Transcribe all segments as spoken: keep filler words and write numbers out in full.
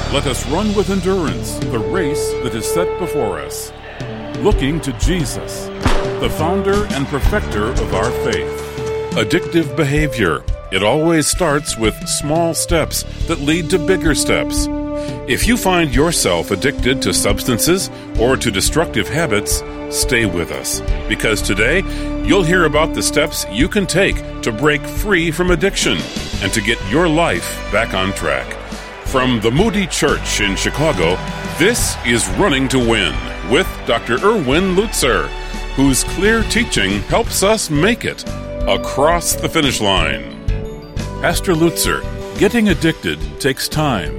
Let us run with endurance the race that is set before us, looking to Jesus, the founder and perfecter of our faith. Addictive behavior. It always starts with small steps that lead to bigger steps. If you find yourself addicted to substances or to destructive habits, stay with us, because today you'll hear about the steps you can take to break free from addiction and to get your life back on track. From the Moody Church in Chicago, this is Running to Win with Doctor Erwin Lutzer, whose clear teaching helps us make it across the finish line. Pastor Lutzer, getting addicted takes time.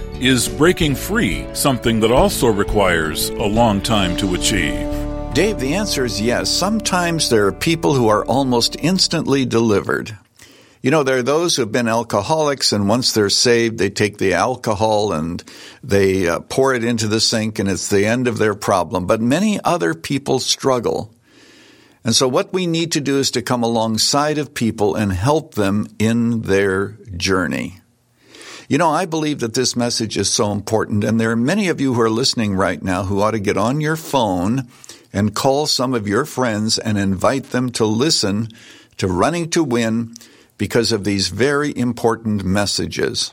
Is breaking free something that also requires a long time to achieve? Dave, the answer is yes. Sometimes there are people who are almost instantly delivered. You know, there are those who have been alcoholics, and once they're saved, they take the alcohol and they uh, pour it into the sink, and it's the end of their problem. But many other people struggle. And so what we need to do is to come alongside of people and help them in their journey. You know, I believe that this message is so important, and there are many of you who are listening right now who ought to get on your phone and call some of your friends and invite them to listen to Running to Win because of these very important messages.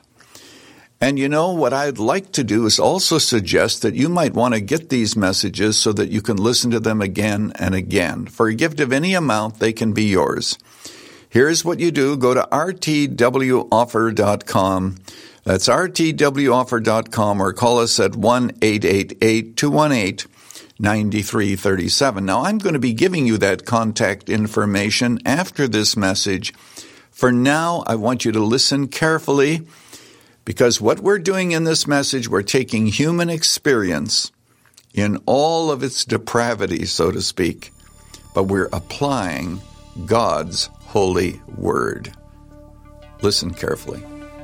And you know, what I'd like to do is also suggest that you might want to get these messages so that you can listen to them again and again. For a gift of any amount, they can be yours. Here's what you do. Go to r t w offer dot com. That's r t w offer dot com, or call us at one eight eight eight, two one eight, nine three three seven. Now, I'm going to be giving you that contact information after this message. For now, I want you to listen carefully, because what we're doing in this message, we're taking human experience in all of its depravity, so to speak, but we're applying God's holy word. Listen carefully.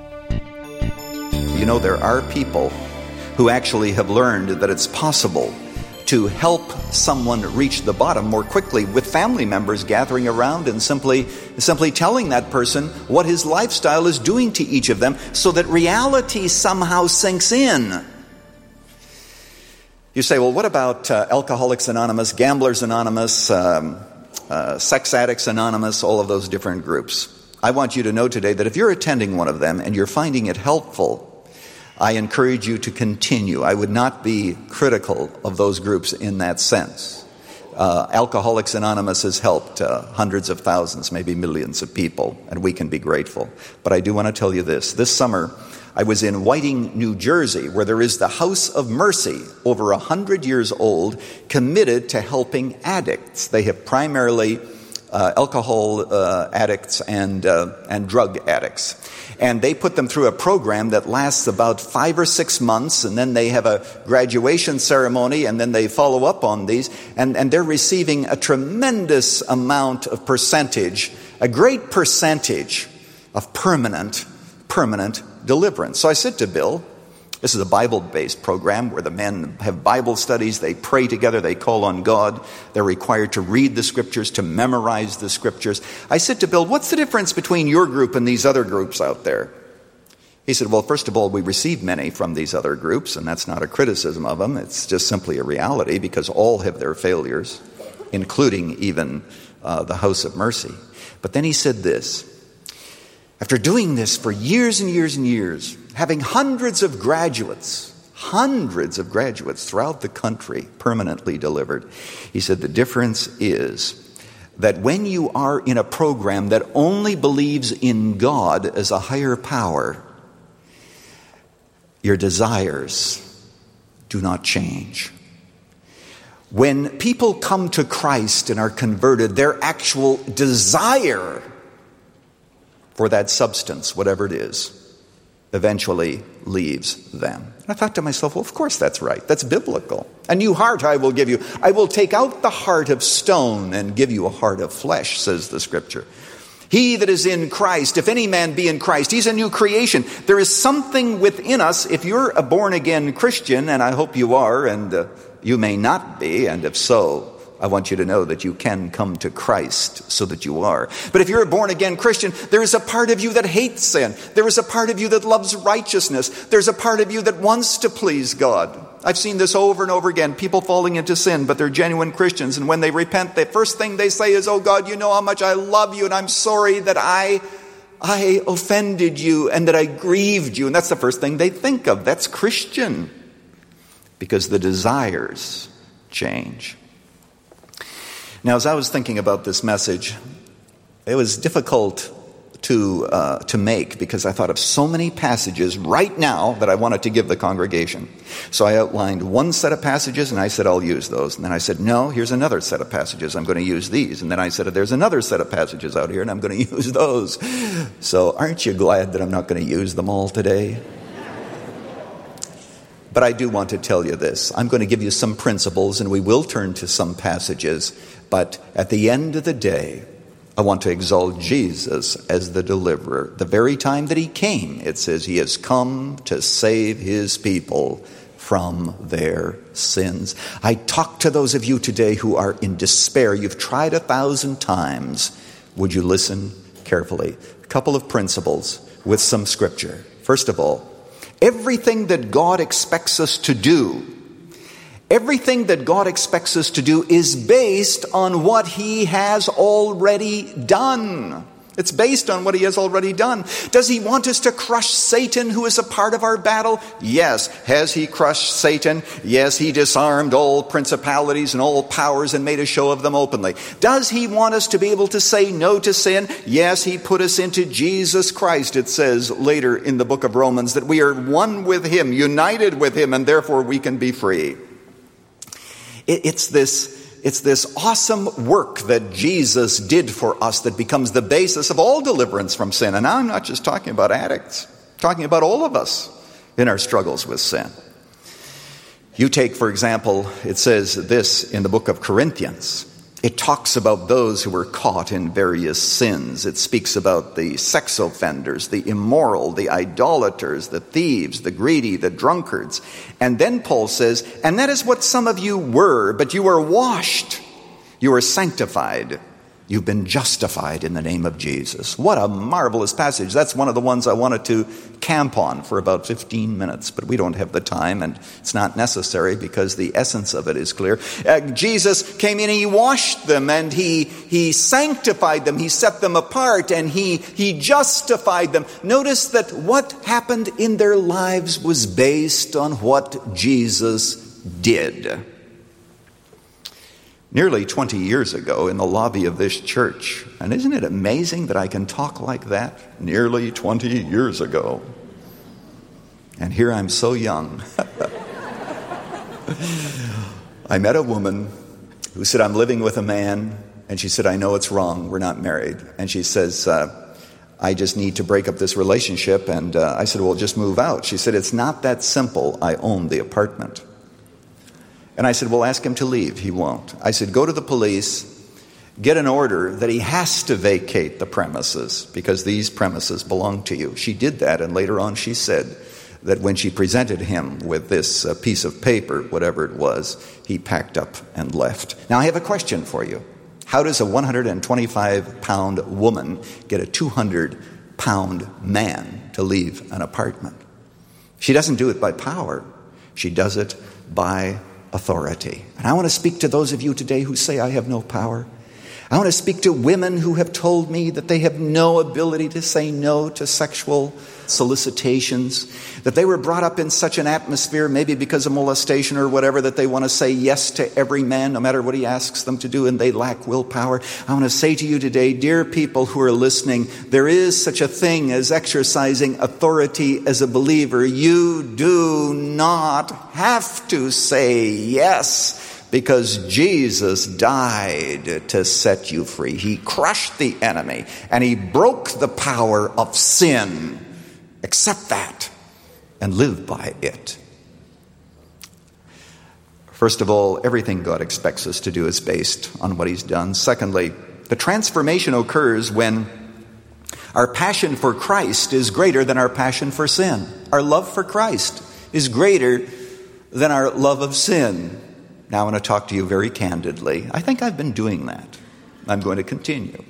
You know, there are people who actually have learned that it's possible to help someone reach the bottom more quickly with family members gathering around and simply simply telling that person what his lifestyle is doing to each of them so that reality somehow sinks in. You say, well, what about uh, Alcoholics Anonymous, Gamblers Anonymous, um, uh, Sex Addicts Anonymous, all of those different groups? I want you to know today that if you're attending one of them and you're finding it helpful, I encourage you to continue. I would not be critical of those groups in that sense. Uh, Alcoholics Anonymous has helped uh, hundreds of thousands, maybe millions of people, and we can be grateful. But I do want to tell you this. This summer, I was in Whiting, New Jersey, where there is the House of Mercy, over a hundred years old, committed to helping addicts. They have primarily uh, alcohol uh, addicts and uh, and drug addicts. And they put them through a program that lasts about five or six months, and then they have a graduation ceremony, and then they follow up on these, and, and they're receiving a tremendous amount of percentage, a great percentage of permanent, permanent deliverance. So I said to Bill, this is a Bible-based program where the men have Bible studies, they pray together, they call on God, they're required to read the scriptures, to memorize the scriptures. I said to Bill, what's the difference between your group and these other groups out there? He said, well, first of all, we receive many from these other groups, and that's not a criticism of them, it's just simply a reality, because all have their failures, including even uh, the House of Mercy. But then he said this, after doing this for years and years and years, having hundreds of graduates, hundreds of graduates throughout the country permanently delivered, he said the difference is that when you are in a program that only believes in God as a higher power, your desires do not change. When people come to Christ and are converted, their actual desire for that substance, whatever it is, eventually leaves them. And I thought to myself, well, of course that's right. That's biblical. A new heart I will give you. I will take out the heart of stone and give you a heart of flesh, says the scripture. He that is in Christ, if any man be in Christ, he's a new creation. There is something within us. If you're a born-again Christian, and I hope you are, and uh, you may not be, and if so, I want you to know that you can come to Christ so that you are. But if you're a born-again Christian, there is a part of you that hates sin. There is a part of you that loves righteousness. There's a part of you that wants to please God. I've seen this over and over again, people falling into sin, but they're genuine Christians. And when they repent, the first thing they say is, oh God, you know how much I love you, and I'm sorry that I, I offended you and that I grieved you. And that's the first thing they think of. That's Christian. Because the desires change. Now, as I was thinking about this message, it was difficult to uh, to make because I thought of so many passages right now that I wanted to give the congregation. So I outlined one set of passages and I said, I'll use those. And then I said, no, here's another set of passages. I'm going to use these. And then I said, there's another set of passages out here and I'm going to use those. So aren't you glad that I'm not going to use them all today? But I do want to tell you this. I'm going to give you some principles, and we will turn to some passages. But at the end of the day, I want to exalt Jesus as the deliverer. The very time that he came, it says he has come to save his people from their sins. I talk to those of you today who are in despair. You've tried a thousand times. Would you listen carefully? A couple of principles with some scripture. First of all, everything that God expects us to do, everything that God expects us to do is based on what he has already done. It's based on what he has already done. Does he want us to crush Satan, who is a part of our battle? Yes. Has he crushed Satan? Yes, he disarmed all principalities and all powers and made a show of them openly. Does he want us to be able to say no to sin? Yes, he put us into Jesus Christ. It says later in the book of Romans that we are one with him, united with him, and therefore we can be free. It's this It's this awesome work that Jesus did for us that becomes the basis of all deliverance from sin. And I'm not just talking about addicts. I'm talking about all of us in our struggles with sin. You take, for example, it says this in the book of Corinthians. It talks about those who were caught in various sins. It speaks about the sex offenders, the immoral, the idolaters, the thieves, the greedy, the drunkards. And then Paul says, and that is what some of you were, but you were washed, you were sanctified, you've been justified in the name of Jesus. What a marvelous passage. That's one of the ones I wanted to camp on for about fifteen minutes, but we don't have the time, and it's not necessary because the essence of it is clear. Uh, Jesus came in and he washed them, and he he sanctified them, he set them apart, and he he justified them. Notice that what happened in their lives was based on what Jesus did. Nearly twenty years ago in the lobby of this church, and isn't it amazing that I can talk like that? Nearly twenty years ago. And here I'm so young. I met a woman who said, I'm living with a man, and she said, I know it's wrong, we're not married. And she says, uh, I just need to break up this relationship. And uh, I said, well, just move out. She said, it's not that simple, I own the apartment. And I said, well, ask him to leave. He won't. I said, go to the police, get an order that he has to vacate the premises because these premises belong to you. She did that, and later on she said that when she presented him with this uh, piece of paper, whatever it was, he packed up and left. Now, I have a question for you. How does a one hundred twenty-five pound woman get a two hundred pound man to leave an apartment? She doesn't do it by power. She does it by authority. And I want to speak to those of you today who say, I have no power. I want to speak to women who have told me that they have no ability to say no to sexual solicitations, that they were brought up in such an atmosphere, maybe because of molestation or whatever, that they want to say yes to every man, no matter what he asks them to do, and they lack willpower. I want to say to you today, dear people who are listening, there is such a thing as exercising authority as a believer. You do not have to say yes, because Jesus died to set you free. He crushed the enemy and he broke the power of sin. Accept that and live by it. First of all, everything God expects us to do is based on what he's done. Secondly, the transformation occurs when our passion for Christ is greater than our passion for sin. Our love for Christ is greater than our love of sin. Now I want to talk to you very candidly. I think I've been doing that. I'm going to continue.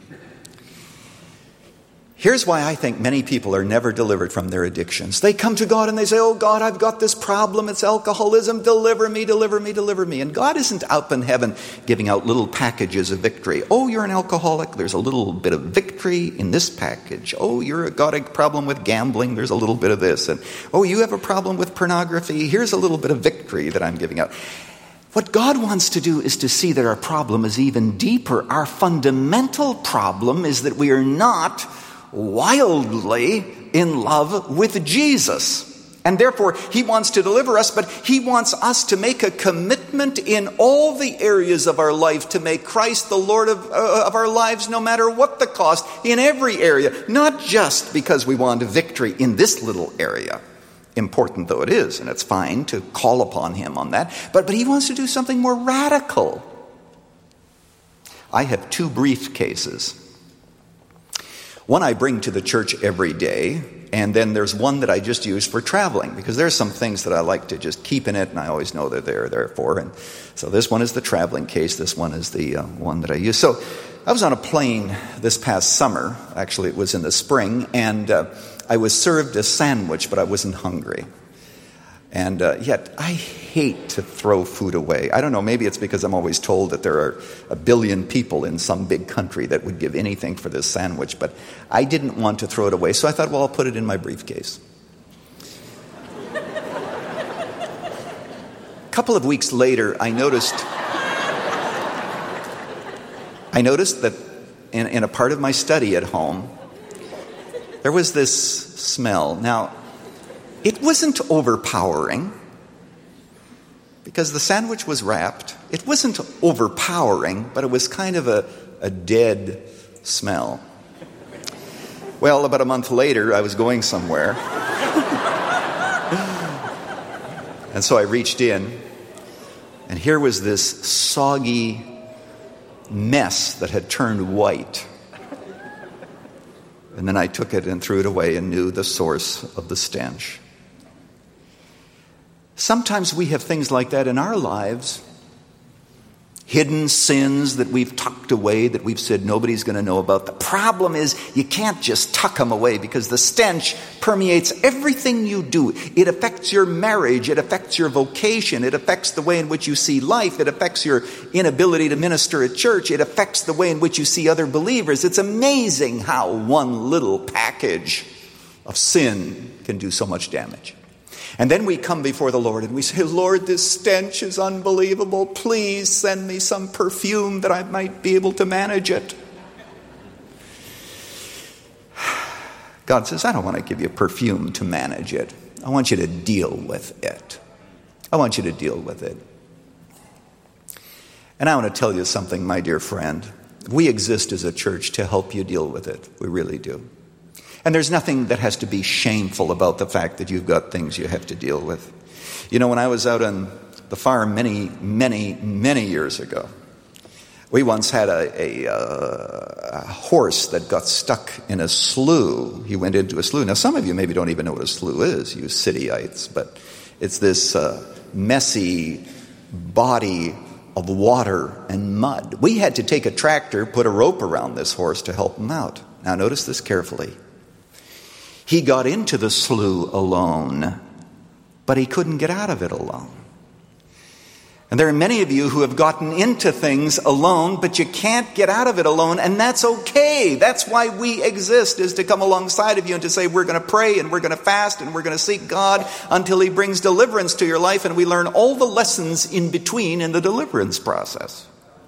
Here's why I think many people are never delivered from their addictions. They come to God and they say, oh God, I've got this problem. It's alcoholism. Deliver me, deliver me, deliver me. And God isn't up in heaven giving out little packages of victory. Oh, you're an alcoholic. There's a little bit of victory in this package. Oh, you've got a problem with gambling. There's a little bit of this. And oh, you have a problem with pornography. Here's a little bit of victory that I'm giving out. What God wants to do is to see that our problem is even deeper. Our fundamental problem is that we are not wildly in love with Jesus. And therefore, he wants to deliver us, but he wants us to make a commitment in all the areas of our life to make Christ the Lord of, uh, of our lives, no matter what the cost, in every area. Not just because we want victory in this little area, important though it is, and it's fine to call upon him on that, but, but he wants to do something more radical. I have two briefcases. One I bring to the church every day, and then there's one that I just use for traveling, because there's some things that I like to just keep in it, and I always know that they're there for. And so this one is the traveling case. This one is the uh, one that I use. So I was on a plane this past summer. Actually, it was in the spring, and uh, I was served a sandwich, but I wasn't hungry. And uh, yet, I hate to throw food away. I don't know, maybe it's because I'm always told that there are a billion people in some big country that would give anything for this sandwich, but I didn't want to throw it away, so I thought, well, I'll put it in my briefcase. A couple of weeks later, I noticed I noticed that in, in a part of my study at home, there was this smell. Now, it wasn't overpowering, because the sandwich was wrapped. It wasn't overpowering, but it was kind of a, a dead smell. Well, about a month later, I was going somewhere. And so I reached in, and here was this soggy mess that had turned white. And then I took it and threw it away and knew the source of the stench. Sometimes we have things like that in our lives. Hidden sins that we've tucked away, that we've said nobody's going to know about. The problem is you can't just tuck them away, because the stench permeates everything you do. It affects your marriage. It affects your vocation. It affects the way in which you see life. It affects your inability to minister at church. It affects the way in which you see other believers. It's amazing how one little package of sin can do so much damage. And then we come before the Lord and we say, Lord, this stench is unbelievable. Please send me some perfume that I might be able to manage it. God says, I don't want to give you perfume to manage it. I want you to deal with it. I want you to deal with it. And I want to tell you something, my dear friend. We exist as a church to help you deal with it. We really do. And there's nothing that has to be shameful about the fact that you've got things you have to deal with. You know, when I was out on the farm many, many, many years ago, we once had a, a, a horse that got stuck in a slough. He went into a slough. Now, some of you maybe don't even know what a slough is, you cityites, but it's this uh, messy body of water and mud. We had to take a tractor, put a rope around this horse to help him out. Now, notice this carefully. He got into the slough alone, but he couldn't get out of it alone. And there are many of you who have gotten into things alone, but you can't get out of it alone, and that's okay. That's why we exist, is to come alongside of you and to say, we're going to pray and we're going to fast and we're going to seek God until he brings deliverance to your life, and we learn all the lessons in between in the deliverance process.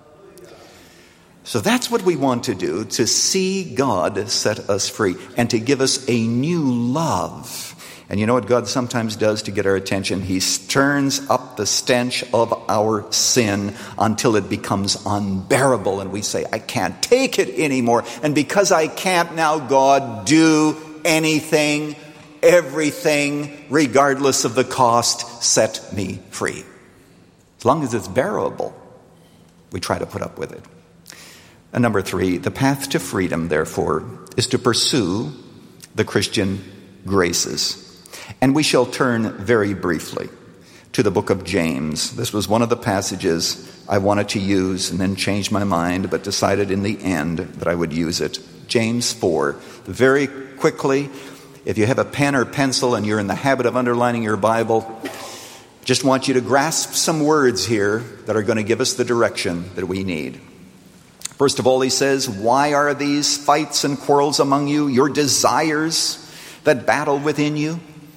So that's what we want to do, to see God set us free and to give us a new love. And you know what God sometimes does to get our attention? He turns up the stench of our sin until it becomes unbearable. And we say, I can't take it anymore. And because I can't now, God, do anything, everything, regardless of the cost, set me free. As long as it's bearable, we try to put up with it. And number three, the path to freedom, therefore, is to pursue the Christian graces. And we shall turn very briefly to the book of James. This was one of the passages I wanted to use and then changed my mind, but decided in the end that I would use it. James four. Very quickly, if you have a pen or pencil and you're in the habit of underlining your Bible, just want you to grasp some words here that are going to give us the direction that we need. First of all, he says, why are these fights and quarrels among you, your desires that battle within you?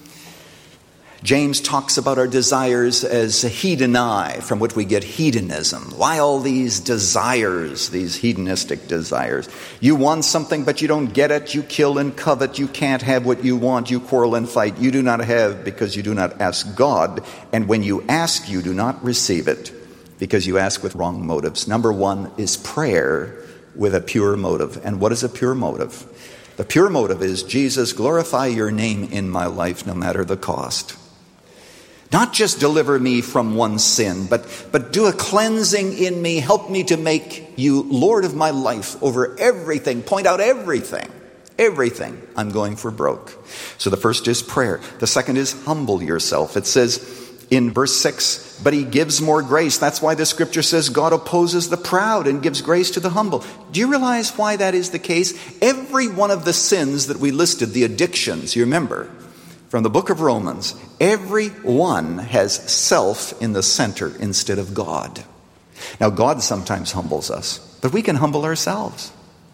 James talks about our desires as hedonai, from which we get hedonism. Why all these desires, these hedonistic desires? You want something, but you don't get it. You kill and covet. You can't have what you want. You quarrel and fight. You do not have because you do not ask God. And when you ask, you do not receive it because you ask with wrong motives. Number one is prayer with a pure motive. And what is a pure motive? The pure motive is, Jesus, glorify your name in my life no matter the cost. Not just deliver me from one sin, but, but do a cleansing in me. Help me to make you Lord of my life over everything. Point out everything. Everything. I'm going for broke. So the first is prayer. The second is humble yourself. It says in verse six, but he gives more grace. That's why the scripture says God opposes the proud and gives grace to the humble. Do you realize why that is the case? Every one of the sins that we listed, the addictions, you remember, from the book of Romans, every one has self in the center instead of God. Now, God sometimes humbles us, but we can humble ourselves.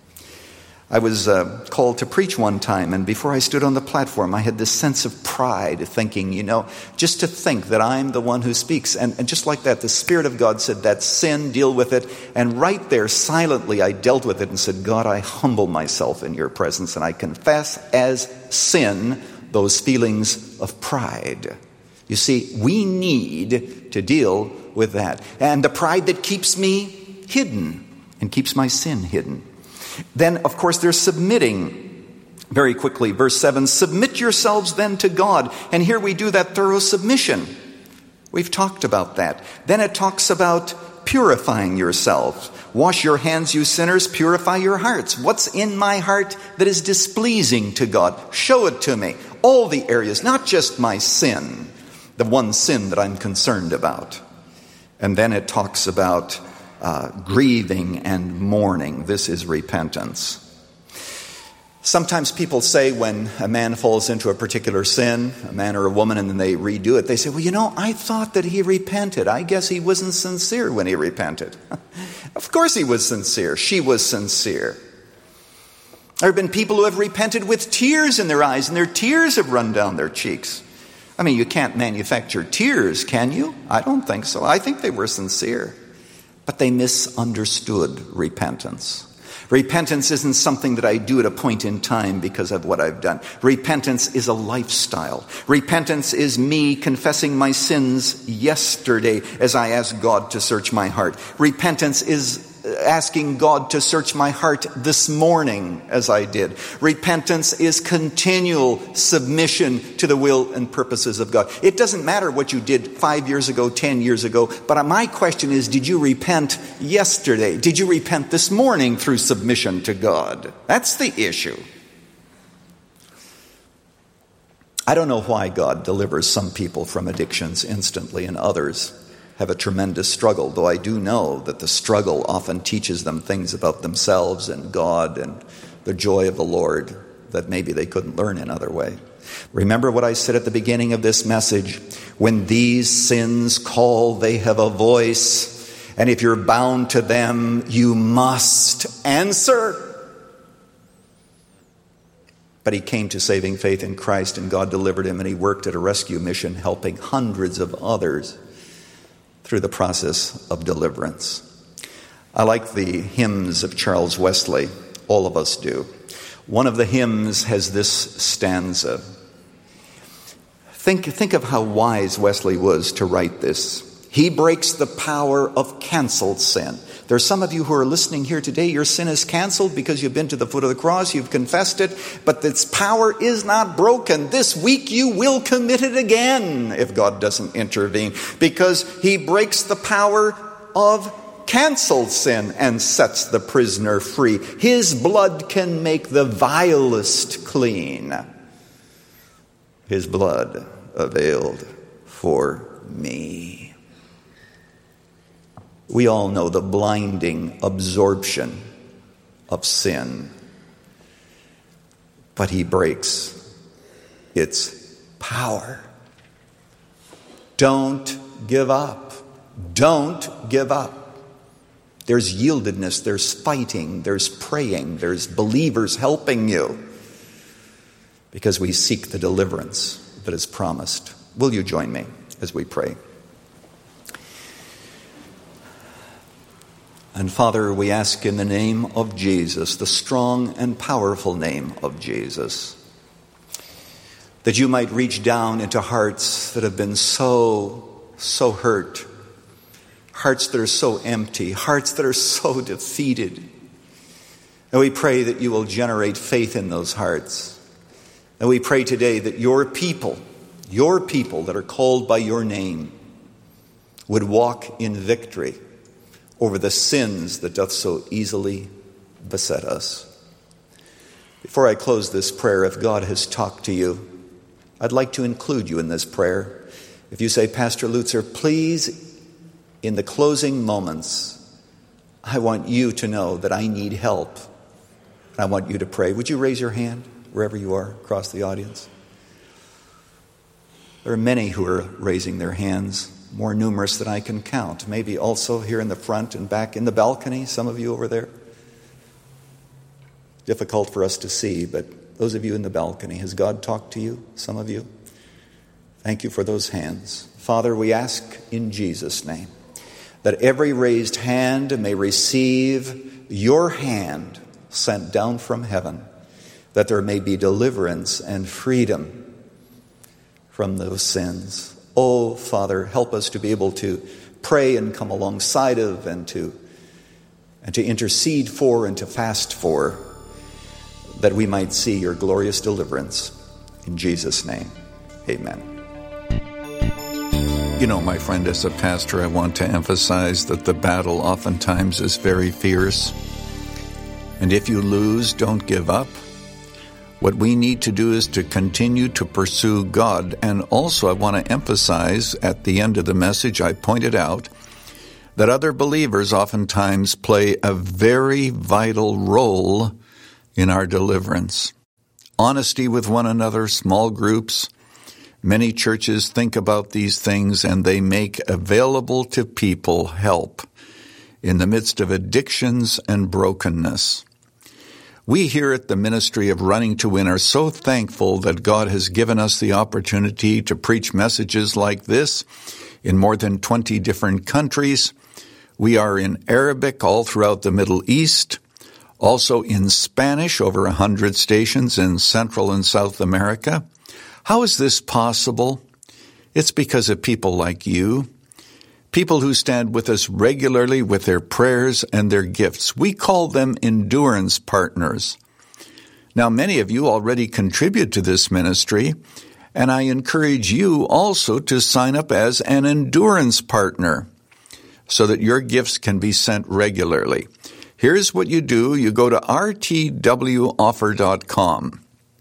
I was uh, called to preach one time, and before I stood on the platform, I had this sense of pride, thinking, you know, just to think that I'm the one who speaks. And, and just like that, the Spirit of God said, that's sin, deal with it. And right there, silently, I dealt with it and said, God, I humble myself in your presence, and I confess as sin those feelings of pride. You see, we need to deal with that. And the pride that keeps me hidden and keeps my sin hidden. Then, of course, there's submitting. Very quickly, verse seven, submit yourselves then to God. And here we do that thorough submission. We've talked about that. Then it talks about purifying yourselves. Wash your hands, you sinners, purify your hearts. What's in my heart that is displeasing to God? Show it to me. All the areas, not just my sin, the one sin that I'm concerned about. And then it talks about uh, grieving and mourning. This is repentance. Sometimes people say when a man falls into a particular sin, a man or a woman, and then they redo it, they say, well, you know, I thought that he repented. I guess he wasn't sincere when he repented. Of course he was sincere. She was sincere. There have been people who have repented with tears in their eyes, and their tears have run down their cheeks. I mean, you can't manufacture tears, can you? I don't think so. I think they were sincere. But they misunderstood repentance. Repentance isn't something that I do at a point in time because of what I've done. Repentance is a lifestyle. Repentance is me confessing my sins yesterday as I ask God to search my heart. Repentance is asking God to search my heart this morning as I did. Repentance is continual submission to the will and purposes of God. It doesn't matter what you did five years ago, ten years ago, but my question is, did you repent yesterday? Did you repent this morning through submission to God? That's the issue. I don't know why God delivers some people from addictions instantly and others have a tremendous struggle, though I do know that the struggle often teaches them things about themselves and God and the joy of the Lord that maybe they couldn't learn another way. Remember what I said at the beginning of this message. When these sins call, they have a voice. And if you're bound to them, you must answer. But he came to saving faith in Christ, and God delivered him, and he worked at a rescue mission, helping hundreds of others through the process of deliverance. I like the hymns of Charles Wesley. All of us do. One of the hymns has this stanza. Think, think of how wise Wesley was to write this. He breaks the power of canceled sin. There are some of you who are listening here today, your sin is canceled because you've been to the foot of the cross, you've confessed it, but its power is not broken. This week you will commit it again if God doesn't intervene, because he breaks the power of canceled sin and sets the prisoner free. His blood can make the vilest clean. His blood availed for me. We all know the blinding absorption of sin, but he breaks its power. Don't give up. Don't give up. There's yieldedness, there's fighting, there's praying, there's believers helping you, because we seek the deliverance that is promised. Will you join me as we pray? And Father, we ask in the name of Jesus, the strong and powerful name of Jesus, that you might reach down into hearts that have been so, so hurt, hearts that are so empty, hearts that are so defeated. And we pray that you will generate faith in those hearts. And we pray today that your people, your people that are called by your name, would walk in victory over the sins that doth so easily beset us. Before I close this prayer, if God has talked to you, I'd like to include you in this prayer. If you say, Pastor Lutzer, please, in the closing moments, I want you to know that I need help. I want you to pray. Would you raise your hand wherever you are across the audience? There are many who are raising their hands, more numerous than I can count. Maybe also here in the front and back in the balcony, some of you over there. Difficult for us to see, but those of you in the balcony, has God talked to you, some of you? Thank you for those hands. Father, we ask in Jesus' name that every raised hand may receive your hand sent down from heaven, that there may be deliverance and freedom from those sins. Oh, Father, help us to be able to pray and come alongside of and to, and to intercede for and to fast for, that we might see your glorious deliverance. In Jesus' name, amen. You know, my friend, as a pastor, I want to emphasize that the battle oftentimes is very fierce. And if you lose, don't give up. What we need to do is to continue to pursue God. And also, I want to emphasize, at the end of the message, I pointed out that other believers oftentimes play a very vital role in our deliverance. Honesty with one another, small groups. Many churches think about these things and they make available to people help in the midst of addictions and brokenness. We here at the Ministry of Running to Win are so thankful that God has given us the opportunity to preach messages like this in more than twenty different countries. We are in Arabic all throughout the Middle East, also in Spanish, over a hundred stations in Central and South America. How is this possible? It's because of people like you, people who stand with us regularly with their prayers and their gifts. We call them endurance partners. Now, many of you already contribute to this ministry, and I encourage you also to sign up as an endurance partner so that your gifts can be sent regularly. Here's what you do. You go to r t w offer dot com.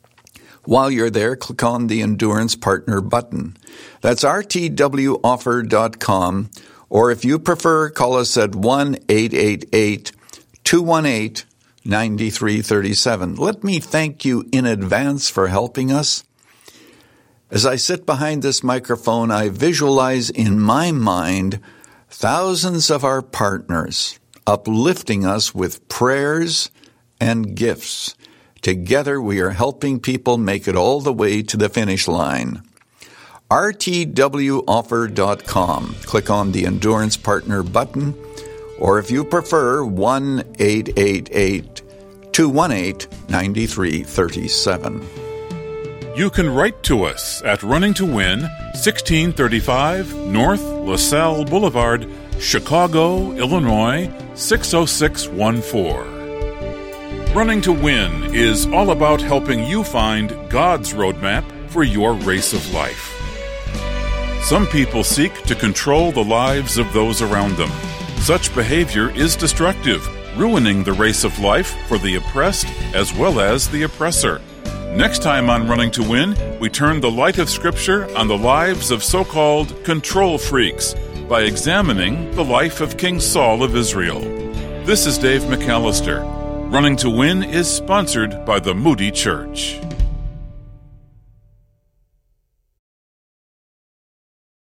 While you're there, click on the Endurance Partner button. That's r t w offer dot com, or if you prefer, call us at one eight eight eight, two one eight, nine three three seven. Let me thank you in advance for helping us. As I sit behind this microphone, I visualize in my mind thousands of our partners uplifting us with prayers and gifts. Together, we are helping people make it all the way to the finish line. r t w offer dot com. Click on the Endurance Partner button, or if you prefer, one eight eight eight, two one eight, nine three three seven. You can write to us at Running to Win, sixteen thirty-five North LaSalle Boulevard, Chicago, Illinois, six oh six one four. Running to Win is all about helping you find God's roadmap for your race of life. Some people seek to control the lives of those around them. Such behavior is destructive, ruining the race of life for the oppressed as well as the oppressor. Next time on Running to Win, we turn the light of Scripture on the lives of so-called control freaks by examining the life of King Saul of Israel. This is Dave McAllister. Running to Win is sponsored by the Moody Church.